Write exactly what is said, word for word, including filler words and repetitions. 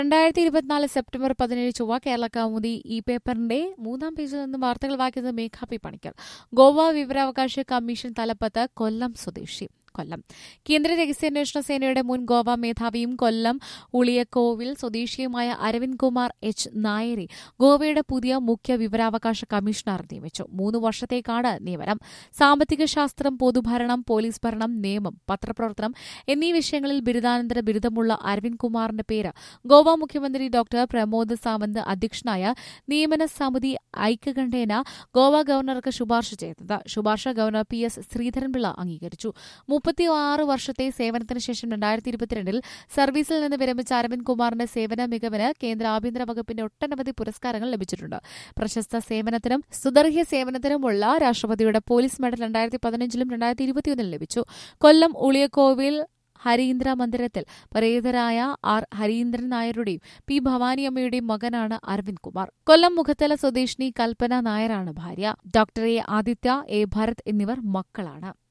രണ്ടായിരത്തി ഇരുപത്തിനാല് സെപ്റ്റംബർ പതിനേഴ് ചൊവ്വ കേരള കൗമുദി ഈ പേപ്പറിന്റെ മൂന്നാം പേജിൽ നിന്ന് വാർത്തകൾ വായിക്കുന്നത് മേഘാ പി പണിക്കർ. ഗോവ വിവരാവകാശ കമ്മീഷൻ തലപ്പത്ത് കൊല്ലം സ്വദേശി. കൊല്ലം കേന്ദ്ര രഹസ്യാന്വേഷണ സേനയുടെ മുൻ ഗോവ മേധാവിയും കൊല്ലം ഉളിയക്കോവിൽ സ്വദേശിയുമായ അരവിന്ദ് കുമാർ എച്ച് നായരെ ഗോവയുടെ പുതിയ മുഖ്യ വിവരാവകാശ കമ്മീഷണർ നിയമിച്ചു. മൂന്ന് വർഷത്തേക്കാണ് നിയമനം. സാമ്പത്തിക ശാസ്ത്രം, പൊതുഭരണം, പോലീസ് ഭരണം, നിയമം, പത്രപ്രവർത്തനം എന്നീ വിഷയങ്ങളിൽ ബിരുദാനന്തര ബിരുദമുള്ള അരവിന്ദ് കുമാറിന്റെ പേര് ഗോവ മുഖ്യമന്ത്രി ഡോക്ടർ പ്രമോദ് സാവന്ത് അധ്യക്ഷനായ നിയമന സമിതി ഐക്യകണ്ഠേന ഗോവ ഗവർണർക്ക് ശുപാർശ ചെയ്തത്. ശുപാർശ ഗവർണർ പി എസ് ശ്രീധരൻപിള്ള അംഗീകരിച്ചു. മുപ്പത്തിയാറ് വർഷത്തെ സേവനത്തിന് ശേഷം രണ്ടായിരത്തി ഇരുപത്തിരണ്ടിൽ സർവീസിൽ നിന്ന് വിരമിച്ച അരവിന്ദ് കുമാറിന്റെ സേവന മികവിന് കേന്ദ്ര ആഭ്യന്തര വകുപ്പിന്റെ ഒട്ടനവധി പുരസ്കാരങ്ങൾ ലഭിച്ചിട്ടുണ്ട്. പ്രശസ്ത സേവനത്തിനും സുദീർഘ സേവനത്തിനുമുള്ള രാഷ്ട്രപതിയുടെ പോലീസ് മെഡൽ രണ്ടായിരത്തി പതിനഞ്ചിലും രണ്ടായിരത്തി ഇരുപത്തിയൊന്നിലും ലഭിച്ചു. കൊല്ലം ഉളിയക്കോവിൽ ഹരീന്ദ്ര മന്ദിരത്തിൽ പരേതരായ ആർ ഹരീന്ദ്രൻ നായരുടെയും പി ഭവാനിയമ്മയുടെയും മകനാണ് അരവിന്ദ് കുമാർ. കൊല്ലം മുഖത്തല സ്വദേശിനി കൽപ്പന നായരാണ് ഭാര്യ. Doctor A Aditya, A Bharath എന്നിവർ മക്കളാണ്.